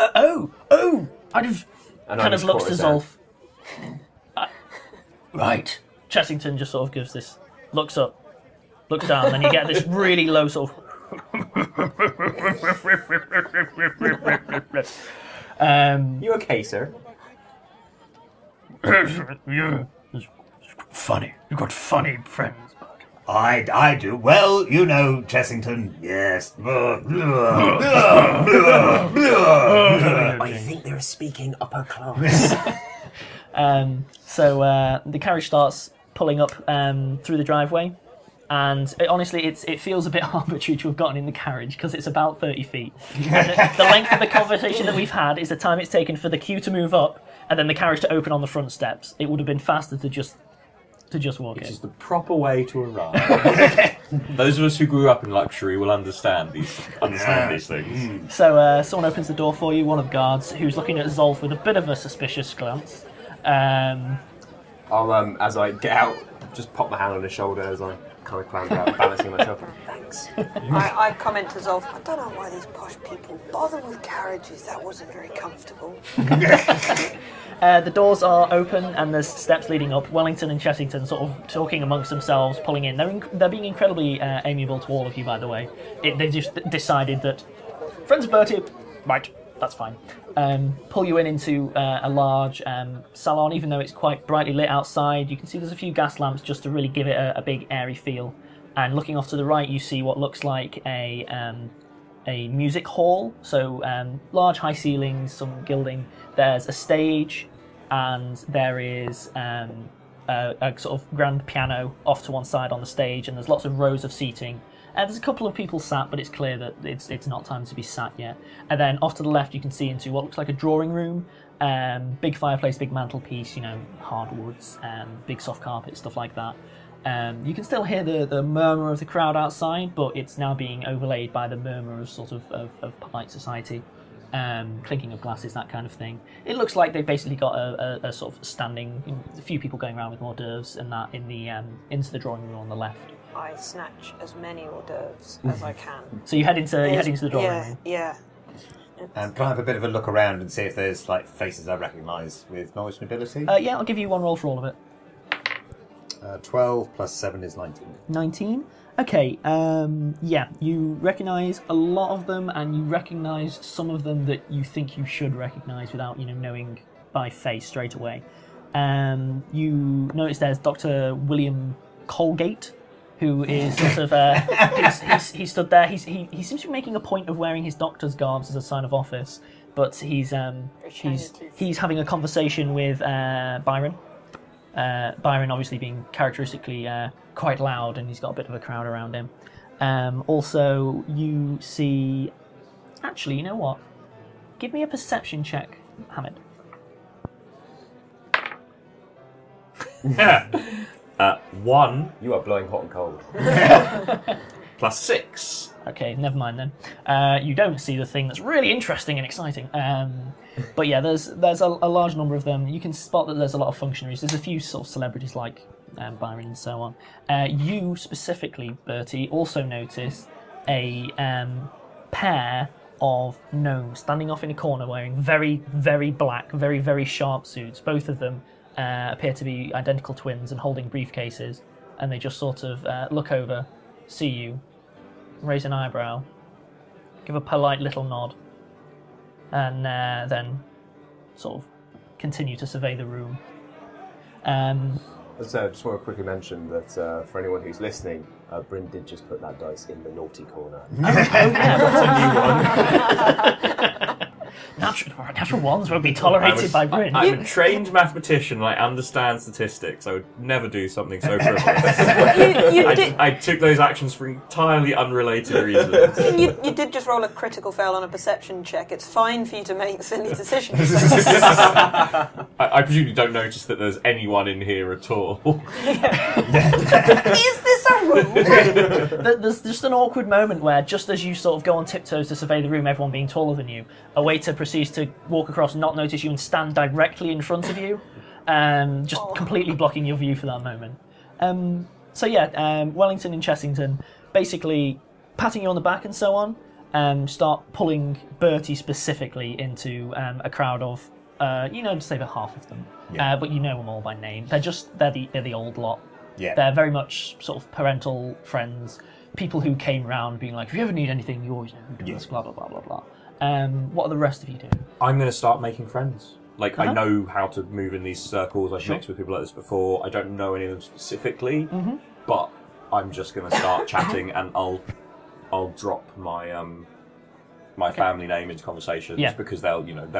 I just And kind I'm of his looks to courtesan. Zolf. Right. Chessington just sort of gives this, looks up, looks down, and you get this really low sort of. You okay, sir? Yeah, it's funny. You've got funny friends. I do. Well, you know, Chessington, yes. I think they're speaking upper class. So the carriage starts pulling up through the driveway, and honestly, it feels a bit arbitrary to have gotten in the carriage because it's about 30 feet. And the length of the conversation that we've had is the time it's taken for the queue to move up and then the carriage to open on the front steps. It would have been faster to just walk Which in. is the proper way to arrive. Those of us who grew up in luxury will understand these things. So someone opens the door for you, one of the guards, who's looking at Zolf with a bit of a suspicious glance. I'll, as I get out, just pop my hand on his shoulder as I kind of clamber out, balancing myself. Thanks. I comment to Zolf, I don't know why these posh people bother with carriages. That wasn't very comfortable. The doors are open and there's steps leading up. Wellington and Chessington sort of talking amongst themselves, pulling in. They're being incredibly amiable to all of you, by the way. They just decided that friends of Bertie, right, that's fine. Pull you into a large salon, even though it's quite brightly lit outside. You can see there's a few gas lamps just to really give it a big airy feel. And looking off to the right, you see what looks like a music hall. So large high ceilings, some gilding. There's a stage, and there is a sort of grand piano off to one side on the stage, and there's lots of rows of seating. There's a couple of people sat, but it's clear that it's not time to be sat yet. And then off to the left, you can see into what looks like a drawing room. Big fireplace, big mantelpiece, hardwoods, big soft carpet, stuff like that. You can still hear the murmur of the crowd outside, but it's now being overlaid by the murmur of sort of polite society. Clinking of glasses, that kind of thing. It looks like they've basically got a sort of standing, a few people going around with hors d'oeuvres and that into the drawing room on the left. I snatch as many hors d'oeuvres as I can. So you head into the drawing room. Yeah. Can I have a bit of a look around and see if there's like faces I recognise with knowledge and ability? Yeah, I'll give you one roll for all of it. 12 plus 7 is 19. 19? Okay, yeah, you recognise a lot of them, and you recognise some of them that you think you should recognise without, knowing by face straight away. You notice there's Dr. William Colgate, who is sort of, he stood there, he seems to be making a point of wearing his doctor's garbs as a sign of office, but he's having a conversation with Byron. Byron obviously being characteristically quite loud, and he's got a bit of a crowd around him. Also, you see... Actually, you know what? Give me a perception check, Hamid. Yeah. 1. You are blowing hot and cold. Plus 6. Okay, never mind then. You don't see the thing that's really interesting and exciting. But yeah, there's a large number of them. You can spot that there's a lot of functionaries. There's a few sort of celebrities like Byron and so on. You specifically, Bertie, also notice a pair of gnomes standing off in a corner wearing very, very black, very, very sharp suits. Both of them appear to be identical twins and holding briefcases. And they just sort of look over, see you, raise an eyebrow, give a polite little nod, and then sort of continue to survey the room. So I just want to quickly mention that for anyone who's listening, Bryn did just put that dice in the naughty corner. That's a new one. Natural ones won't be tolerated by Bryn. I'm a trained mathematician and I understand statistics. I would never do something so frivolous. I took those actions for entirely unrelated reasons. You did just roll a critical fail on a perception check. It's fine for you to make silly decisions. I presume you don't notice that there's anyone in here at all. Is this a room? There's just an awkward moment where, just as you sort of go on tiptoes to survey the room, everyone being taller than you, a waiter proceeds to walk across, not notice you, and stand directly in front of you, just completely blocking your view for that moment. So yeah, Wellington and Chessington basically patting you on the back and so on, start pulling Bertie specifically into a crowd of, just over half of them, but you know them all by name. They're the old lot. Yeah. They're very much sort of parental friends, people who came round being like, if you ever need anything, you always know who does, blah, blah, blah, blah, blah. What are the rest of you doing? I'm going to start making friends. I know how to move in these circles. I've mixed with people like this before. I don't know any of them specifically, but I'm just going to start chatting, and I'll drop my my family name into conversation, just because they'll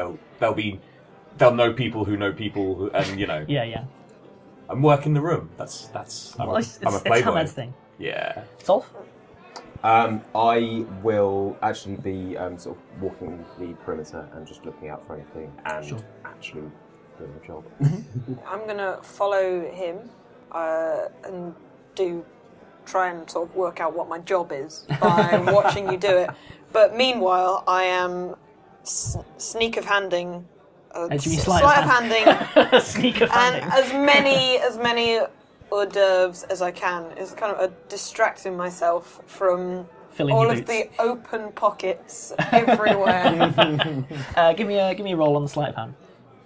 know people who know people, who, and Yeah. I'm working the room. I'm a playboy. It's Hamed's thing. Yeah. Solve? I will actually be sort of walking the perimeter and just looking out for anything and actually doing the job. I'm going to follow him and try and sort of work out what my job is by watching you do it. But meanwhile, I am sneak of handing. Sleight of handing. Sneak of handing. And as many hors d'oeuvres as I can. It's kind of distracting myself from all of the open pockets everywhere. Give me a roll on the sleight of hand.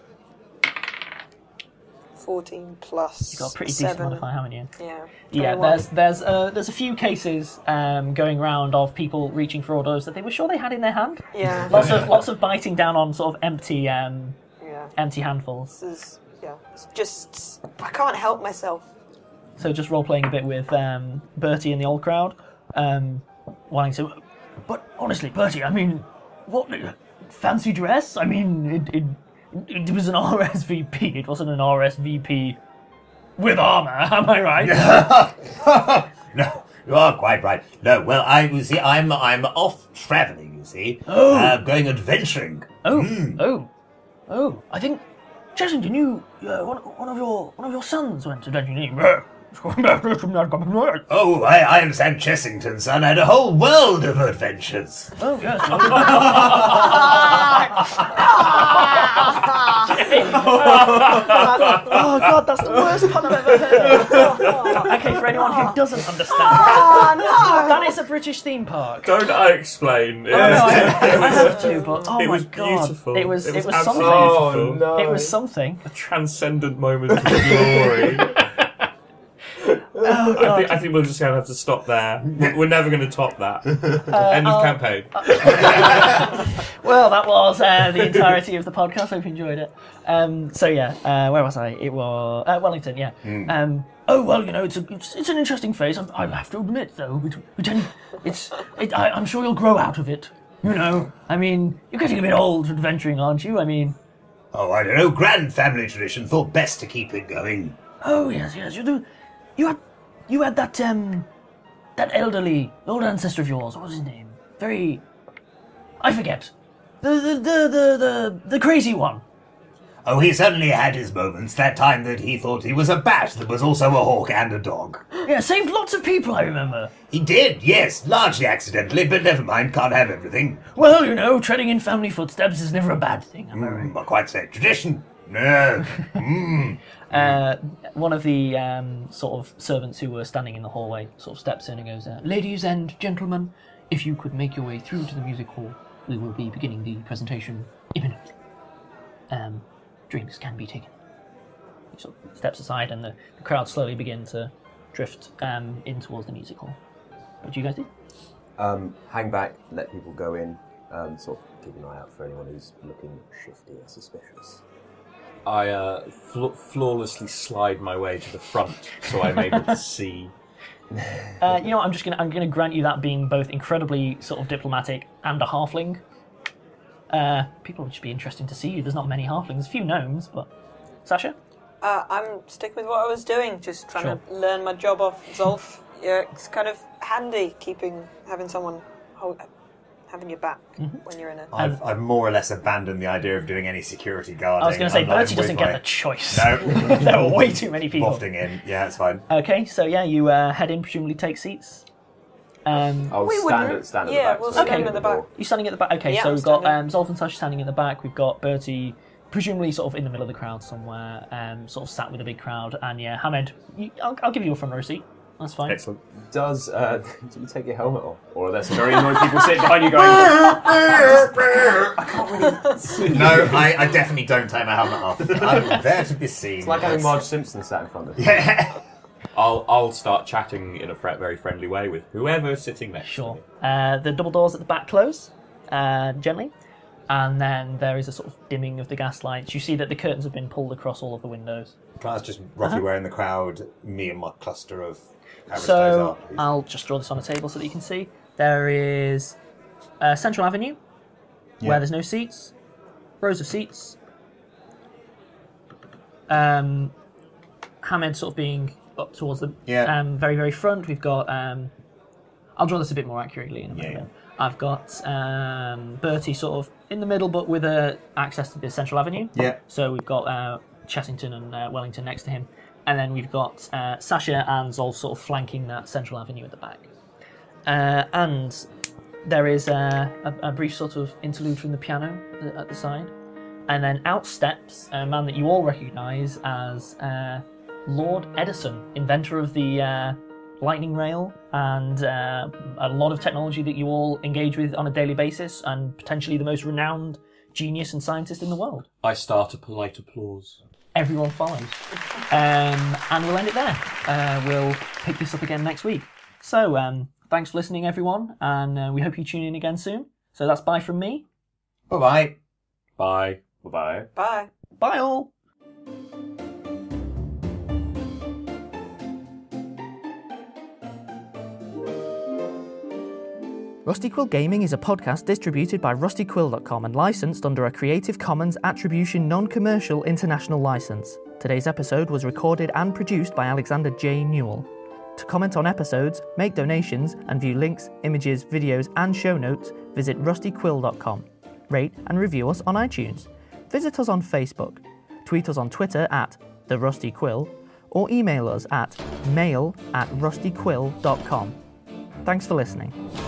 14 plus. You've got a pretty 7. decent modifier, haven't you? Yeah. Yeah. There's a few cases going round of people reaching for hors d'oeuvres that they were sure they had in their hand. Yeah. Lots of biting down on sort of empty handfuls. It's just I can't help myself. So just role playing a bit with Bertie and the old crowd, wanting to. But honestly, Bertie, I mean, what fancy dress? I mean, it was an RSVP. It wasn't an RSVP with armour. Am I right? You are quite right. No, well, I'm off travelling, you see. Going adventuring. I think, Chessington, one of your sons went adventuring. Oh, I understand Chessington's son had a whole world of adventures. Oh, yes. Oh, God, that's the worst pun I've ever heard. Okay, for anyone who doesn't understand, that is a British theme park. Don't I explain? Oh, no, I have to, but oh it my was God. Beautiful. It was something. Oh, no. It was something. A transcendent moment of glory. Oh, God. I think we're just going to have to stop there. We're never going to top that. End of campaign. Well, that was the entirety of the podcast. Hope you enjoyed it. Where was I? It was Wellington. Yeah. It's an interesting phase. I have to admit, though, I'm sure you'll grow out of it. I mean, you're getting a bit old for adventuring, aren't you? I mean, oh, I don't know. Grand family tradition. Thought best to keep it going. Oh yes. You had that elderly old ancestor of yours. What was his name? I forget. The crazy one. Oh, he certainly had his moments. That time that he thought he was a bat that was also a hawk and a dog. Yeah, saved lots of people, I remember. He did, yes, largely accidentally, but never mind, can't have everything. Well, treading in family footsteps is never a bad thing, am I right? Not quite so. Tradition. No. One of the sort of servants who were standing in the hallway sort of steps in and goes, ladies and gentlemen, if you could make your way through to the music hall, we will be beginning the presentation imminently. Drinks can be taken. He sort of steps aside and the crowd slowly begin to drift in towards the music hall. What do you guys do? Hang back, let people go in, sort of keep an eye out for anyone who's looking shifty or suspicious. I flawlessly slide my way to the front so I'm able to see. I'm gonna grant you that being both incredibly sort of diplomatic and a halfling. People would just be interesting to see you. There's not many halflings, a few gnomes, but Sasha? I'm sticking with what I was doing, just trying to learn my job off Zolf. Yeah, it's kind of handy having someone having your back when you're in it. I've more or less abandoned the idea of doing any security guarding. I was going to say, Bertie doesn't get the choice. No. There are way too many people. Wafting in, yeah, it's fine. Okay, so yeah, you head in, presumably take seats. Stand at the back. Yeah, we'll stand at the back. You're standing at the back? Okay, yeah, so we've got Zolf and Sasha standing at the back, we've got Bertie presumably sort of in the middle of the crowd somewhere, sort of sat with a big crowd, and yeah, Hamed, I'll give you a front row seat. That's fine. Excellent. Do you take your helmet off? Or are there some very annoying people sitting behind you going... I can't really see. No, I definitely don't take my helmet off. I'm there to be seen. It's like having Marge Simpson sat in front of you. Yeah. I'll start chatting in a very friendly way with whoever's sitting next to me. The double doors at the back close, gently. And then there is a sort of dimming of the gas lights. You see that the curtains have been pulled across all of the windows. Can I ask just roughly where in the crowd me and my cluster of so are, I'll just draw this on a table so that you can see. There is Central Avenue, where there's no seats. Rows of seats. Hamed sort of being up towards the very, very front. We've got... I'll draw this a bit more accurately in a moment. I've got Bertie sort of in the middle, but with access to the Central Avenue. Yeah. So we've got Chessington and Wellington next to him. And then we've got Sasha and Zolf sort of flanking that Central Avenue at the back. And there is a brief sort of interlude from the piano at the side. And then out steps a man that you all recognise as Lord Edison, inventor of the lightning rail and a lot of technology that you all engage with on a daily basis, and potentially the most renowned genius and scientist in the world. I start a polite applause. Everyone follows. And we'll end it there. We'll pick this up again next week. So, thanks for listening, everyone, and we hope you tune in again soon. So that's bye from me. Bye-bye. Bye. Bye-bye. Bye. Bye all. Rusty Quill Gaming is a podcast distributed by rustyquill.com and licensed under a Creative Commons Attribution Non-Commercial International License. Today's episode was recorded and produced by Alexander J. Newell. To comment on episodes, make donations, and view links, images, videos, and show notes, visit rustyquill.com. Rate and review us on iTunes. Visit us on Facebook. Tweet us on Twitter at @TheRustyQuill, or email us at mail@rustyquill.com. Thanks for listening.